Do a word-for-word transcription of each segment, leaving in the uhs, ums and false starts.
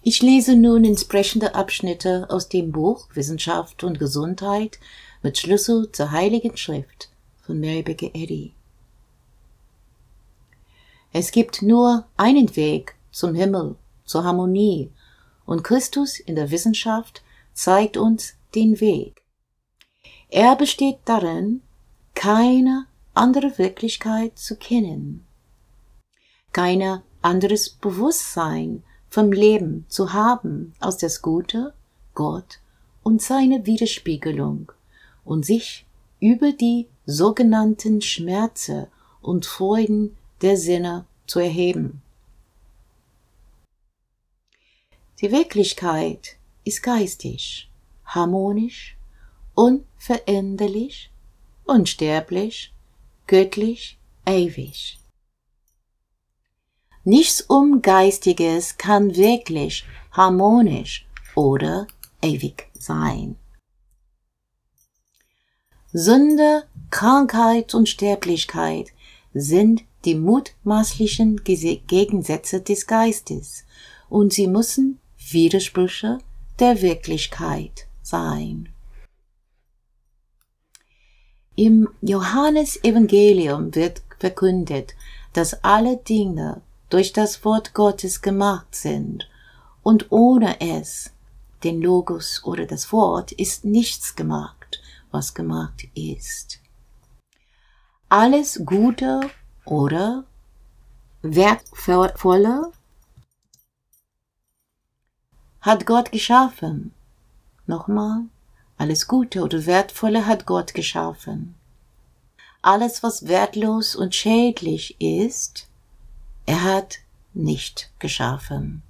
Ich lese nun entsprechende Abschnitte aus dem Buch Wissenschaft und Gesundheit mit Schlüssel zur Heiligen Schrift von Mary Baker Eddy. Es gibt nur einen Weg zum Himmel, zur Harmonie, und Christus in der Wissenschaft zeigt uns den Weg. Er besteht darin, keine andere Wirklichkeit zu kennen, kein anderes Bewusstsein vom Leben zu haben als das Gute, Gott und seine Widerspiegelung und sich über die sogenannten Schmerzen und Freuden der Sinne zu erheben. Die Wirklichkeit ist geistig, harmonisch, unveränderlich, unsterblich, göttlich, ewig. Nichts Ungeistiges kann wirklich harmonisch oder ewig sein. Sünde, Krankheit und Sterblichkeit sind die mutmaßlichen Gegensätze des Geistes und sie müssen Widersprüche der Wirklichkeit sein. Im Johannesevangelium wird verkündet, dass alle Dinge durch das Wort Gottes gemacht sind, und ohne es, den Logos oder das Wort, ist nichts gemacht, was gemacht ist. Alles Gute oder Wertvolle hat Gott geschaffen. Nochmal, alles Gute oder Wertvolle hat Gott geschaffen. Alles, was wertlos und schädlich ist, er hat nicht geschaffen.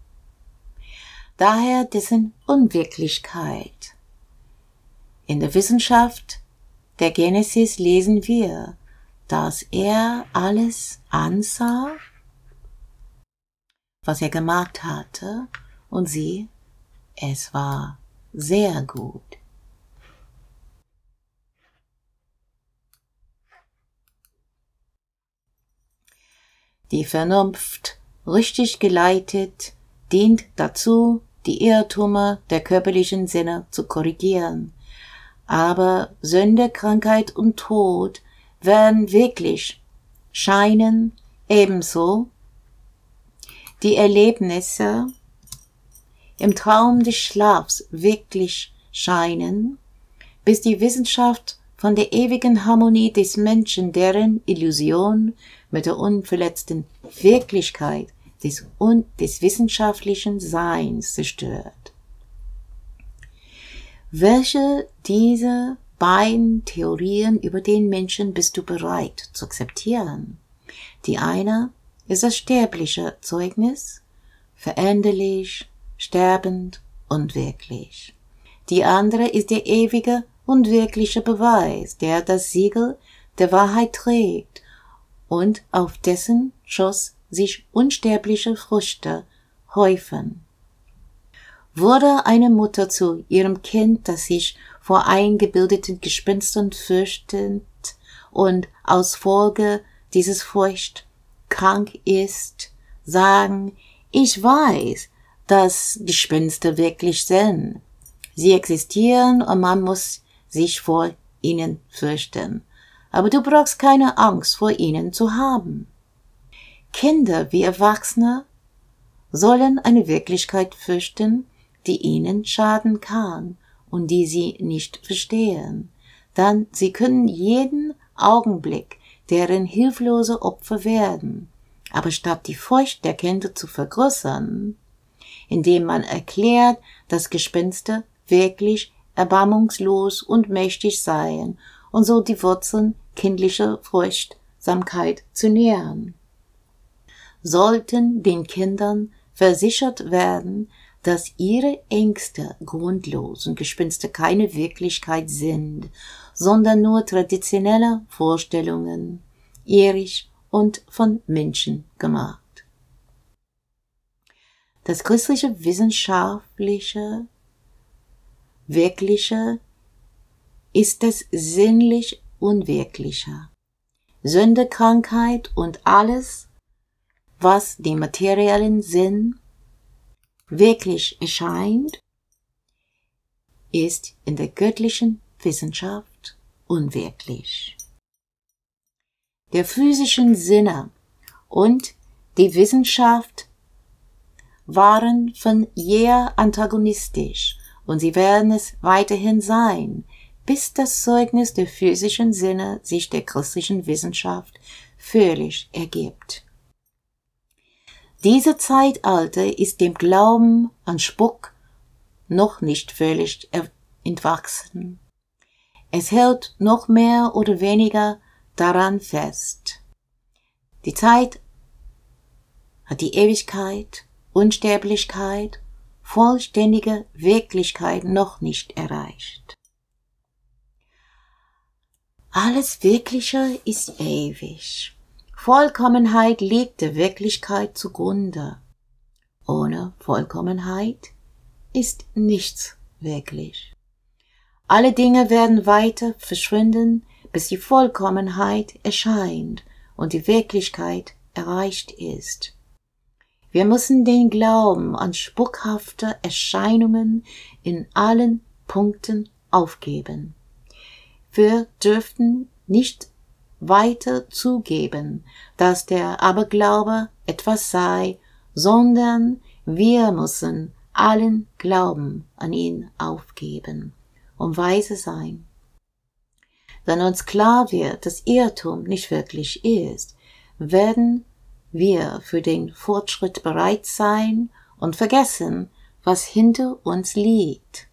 Daher dessen Unwirklichkeit. In der Wissenschaft der Genesis lesen wir, dass er alles ansah, was er gemacht hatte, und sieh, es war sehr gut. Die Vernunft, richtig geleitet, dient dazu, die Irrtümer der körperlichen Sinne zu korrigieren. Aber Sünde, Krankheit und Tod werden wirklich, scheinen ebenso die Erlebnisse im Traum des Schlafs wirklich scheinen, bis die Wissenschaft von der ewigen Harmonie des Menschen, deren Illusion mit der unverletzten Wirklichkeit des, un- des wissenschaftlichen Seins zerstört. Welche dieser beiden Theorien über den Menschen bist du bereit zu akzeptieren? Die eine ist das sterbliche Zeugnis, veränderlich, sterbend, unwirklich. Die andere ist der ewige und wirkliche Beweis, der das Siegel der Wahrheit trägt und auf dessen Schoß sich unsterbliche Früchte häufen. Wurde eine Mutter zu ihrem Kind, das sich vor eingebildeten Gespenstern fürchtet und aus Folge dieses Furcht krank ist, sagen, ich weiß, dass Gespenster wirklich sind. Sie existieren und man muss sich vor ihnen fürchten. Aber du brauchst keine Angst vor ihnen zu haben. Kinder wie Erwachsene sollen eine Wirklichkeit fürchten, die ihnen schaden kann und die sie nicht verstehen. Dann sie können jeden Augenblick deren hilflose Opfer werden. Aber statt die Furcht der Kinder zu vergrößern, indem man erklärt, dass Gespenster wirklich erbarmungslos und mächtig seien und so die Wurzeln kindlicher Furchtsamkeit zu nähern, sollten den Kindern versichert werden, dass ihre Ängste grundlos und Gespenster keine Wirklichkeit sind, sondern nur traditionelle Vorstellungen, irrig und von Menschen gemacht. Das christliche wissenschaftliche, wirkliche ist das sinnlich Unwirkliche. Sünde, Krankheit und alles, was den materiellen Sinn wirklich erscheint, ist in der göttlichen Wissenschaft unwirklich. Der physischen Sinne und die Wissenschaft waren von jeher antagonistisch und sie werden es weiterhin sein, bis das Zeugnis der physischen Sinne sich der christlichen Wissenschaft völlig ergibt. Dieses Zeitalter ist dem Glauben an Spuk noch nicht völlig entwachsen. Es hält noch mehr oder weniger daran fest. Die Zeit hat die Ewigkeit, Unsterblichkeit, vollständige Wirklichkeit noch nicht erreicht. Alles Wirkliche ist ewig. Vollkommenheit liegt der Wirklichkeit zugrunde. Ohne Vollkommenheit ist nichts wirklich. Alle Dinge werden weiter verschwinden, bis die Vollkommenheit erscheint und die Wirklichkeit erreicht ist. Wir müssen den Glauben an spukhafte Erscheinungen in allen Punkten aufgeben. Wir dürften nicht weiter zugeben, dass der Aberglaube etwas sei, sondern wir müssen allen Glauben an ihn aufgeben und weise sein. Wenn uns klar wird, dass Irrtum nicht wirklich ist, werden wir für den Fortschritt bereit sein und vergessen, was hinter uns liegt.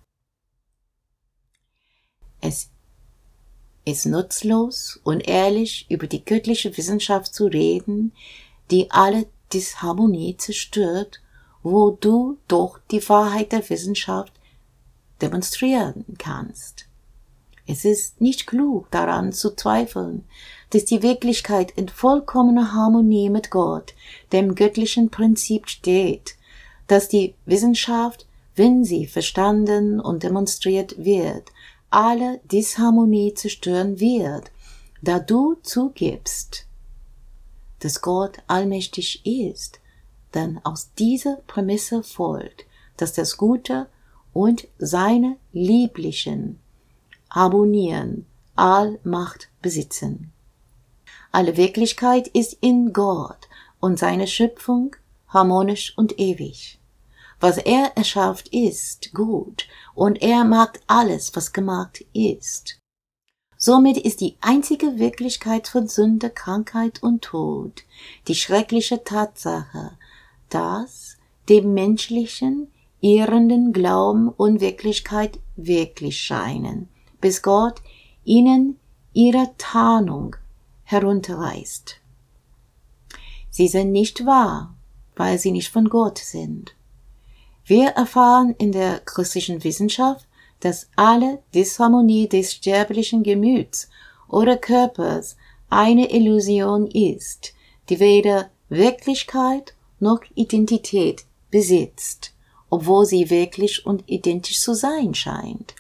Es ist nutzlos und ehrlich, über die göttliche Wissenschaft zu reden, die alle Disharmonie zerstört, wo du doch die Wahrheit der Wissenschaft demonstrieren kannst. Es ist nicht klug, daran zu zweifeln, dass die Wirklichkeit in vollkommener Harmonie mit Gott, dem göttlichen Prinzip steht, dass die Wissenschaft, wenn sie verstanden und demonstriert wird, alle Disharmonie zerstören wird, da du zugibst, dass Gott allmächtig ist, denn aus dieser Prämisse folgt, dass das Gute und seine Lieblichen harmonieren, Allmacht besitzen. Alle Wirklichkeit ist in Gott und seine Schöpfung harmonisch und ewig. Was er erschafft, ist gut, und er mag alles, was gemacht ist. Somit ist die einzige Wirklichkeit von Sünde, Krankheit und Tod die schreckliche Tatsache, dass dem menschlichen, irrenden Glauben und Wirklichkeit wirklich scheinen, bis Gott ihnen ihre Tarnung herunterreißt. Sie sind nicht wahr, weil sie nicht von Gott sind. Wir erfahren in der christlichen Wissenschaft, dass alle Disharmonie des sterblichen Gemüts oder Körpers eine Illusion ist, die weder Wirklichkeit noch Identität besitzt, obwohl sie wirklich und identisch zu sein scheint.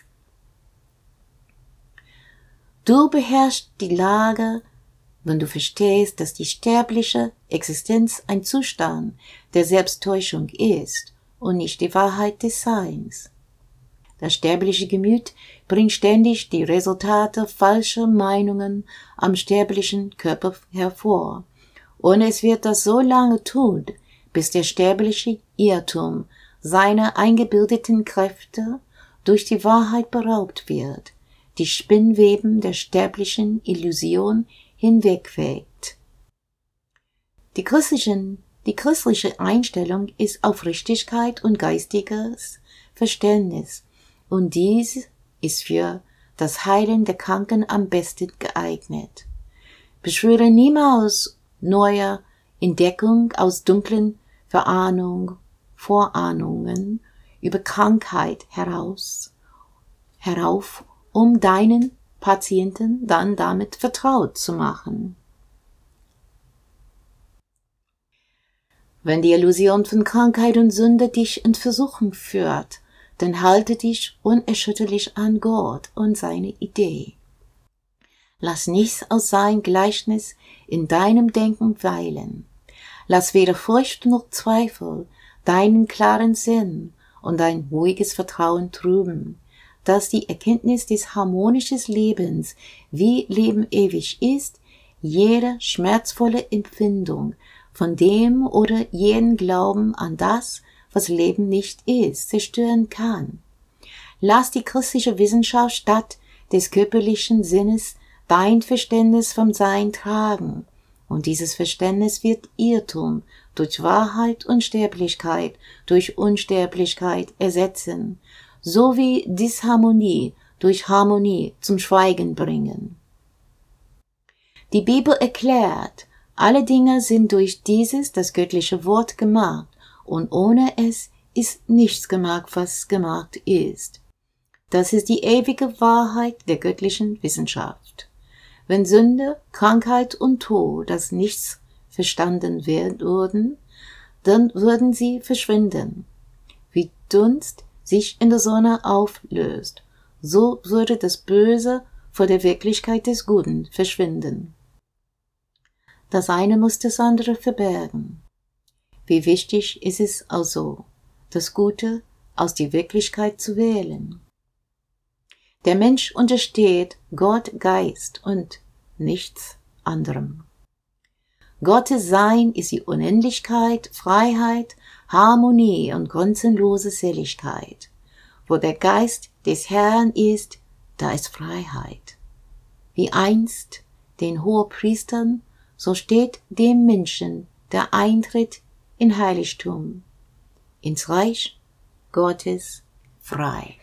Du beherrschst die Lage, wenn du verstehst, dass die sterbliche Existenz ein Zustand der Selbsttäuschung ist und nicht die Wahrheit des Seins. Das sterbliche Gemüt bringt ständig die Resultate falscher Meinungen am sterblichen Körper hervor, und es wird das so lange tun, bis der sterbliche Irrtum seiner eingebildeten Kräfte durch die Wahrheit beraubt wird, die Spinnweben der sterblichen Illusion hinwegfegt. Die christlichen, die christliche Einstellung ist Aufrichtigkeit und geistiges Verständnis, und dies ist für das Heilen der Kranken am besten geeignet. Beschwöre niemals neue Entdeckung aus dunklen Verahnung, Vorahnungen über Krankheit heraus, herauf, um deinen Patienten dann damit vertraut zu machen. Wenn die Illusion von Krankheit und Sünde dich in Versuchung führt, dann halte dich unerschütterlich an Gott und seine Idee. Lass nichts aus seinem Gleichnis in deinem Denken weilen. Lass weder Furcht noch Zweifel deinen klaren Sinn und dein ruhiges Vertrauen trüben, dass die Erkenntnis des harmonischen Lebens, wie Leben ewig ist, jede schmerzvolle Empfindung von dem oder jeden Glauben an das, was Leben nicht ist, zerstören kann. Lass die christliche Wissenschaft statt des körperlichen Sinnes dein Verständnis vom Sein tragen, und dieses Verständnis wird Irrtum durch Wahrheit und Sterblichkeit durch Unsterblichkeit ersetzen, sowie Disharmonie durch Harmonie zum Schweigen bringen. Die Bibel erklärt, alle Dinge sind durch dieses, das göttliche Wort, gemacht, und ohne es ist nichts gemacht, was gemacht ist. Das ist die ewige Wahrheit der göttlichen Wissenschaft. Wenn Sünde, Krankheit und Tod als nichts verstanden werden würden, dann würden sie verschwinden. Wie Dunst sich in der Sonne auflöst, so würde das Böse vor der Wirklichkeit des Guten verschwinden. Das eine muss das andere verbergen. Wie wichtig ist es also, das Gute aus der Wirklichkeit zu wählen. Der Mensch untersteht Gott Geist und nichts anderem. Gottes Sein ist die Unendlichkeit, Freiheit, Harmonie und grenzenlose Seligkeit. Wo der Geist des Herrn ist, da ist Freiheit. Wie einst den Hohepriestern, so steht dem Menschen der Eintritt in Heiligtum, ins Reich Gottes frei.